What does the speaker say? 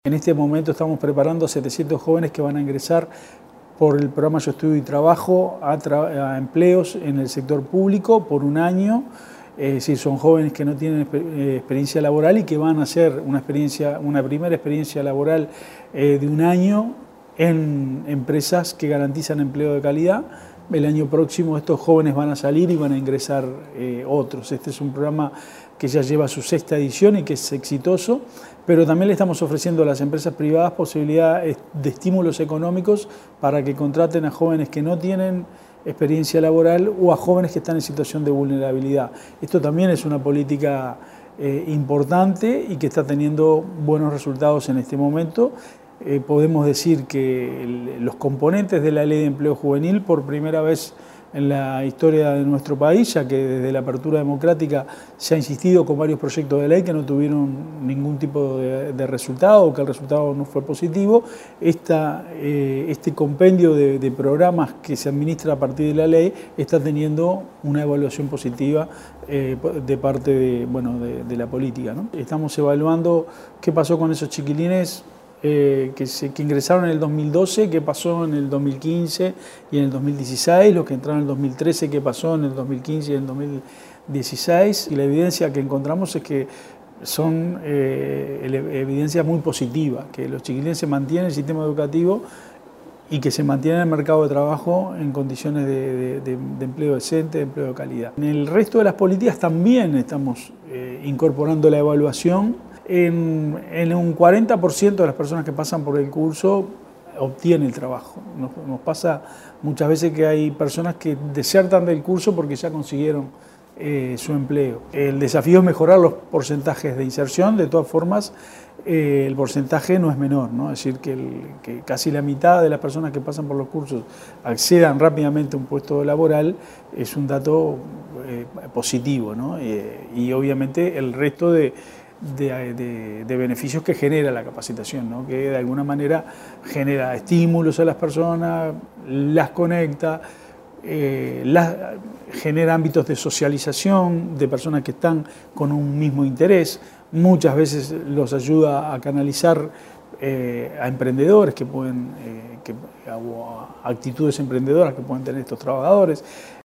En este momento estamos preparando a 700 jóvenes que van a ingresar por el programa Yo Estudio y Trabajo a empleos en el sector público por un año. Es decir, son jóvenes que no tienen experiencia laboral y que van a hacer una primera experiencia laboral de un año en empresas que garantizan empleo de calidad. El año próximo estos jóvenes van a salir y van a ingresar otros. Este es un programa que ya lleva su 6ª edición y que es exitoso, pero también le estamos ofreciendo a las empresas privadas posibilidad de estímulos económicos para que contraten a jóvenes que no tienen experiencia laboral o a jóvenes que están en situación de vulnerabilidad. Esto también es una política importante y que está teniendo buenos resultados en este momento. Podemos decir que los componentes de la Ley de Empleo Juvenil, por primera vez en la historia de nuestro país, ya que desde la apertura democrática se ha insistido con varios proyectos de ley que no tuvieron ningún tipo de resultado o que el resultado no fue positivo. Este compendio de programas que se administra a partir de la ley está teniendo una evaluación positiva de parte de la política, ¿no? Estamos evaluando qué pasó con esos chiquilines que ingresaron en el 2012, qué pasó en el 2015 y en el 2016, los que entraron en el 2013, qué pasó en el 2015 y en el 2016. Y la evidencia que encontramos es que son evidencias muy positivas, que los chiquilines se mantienen en el sistema educativo y que se mantienen en el mercado de trabajo en condiciones de empleo decente, de empleo de calidad. En el resto de las políticas también estamos incorporando la evaluación. En un 40% de las personas que pasan por el curso obtienen el trabajo. Nos pasa muchas veces que hay personas que desertan del curso porque ya consiguieron su empleo. El desafío es mejorar los porcentajes de inserción. De todas formas, el porcentaje no es menor, ¿no? Es decir, que casi la mitad de las personas que pasan por los cursos accedan rápidamente a un puesto laboral es un dato positivo, ¿no? Y obviamente el resto de beneficios que genera la capacitación, ¿no? Que de alguna manera genera estímulos a las personas, las conecta, genera ámbitos de socialización de personas que están con un mismo interés, muchas veces los ayuda a canalizar a emprendedores o a actitudes emprendedoras que pueden tener estos trabajadores.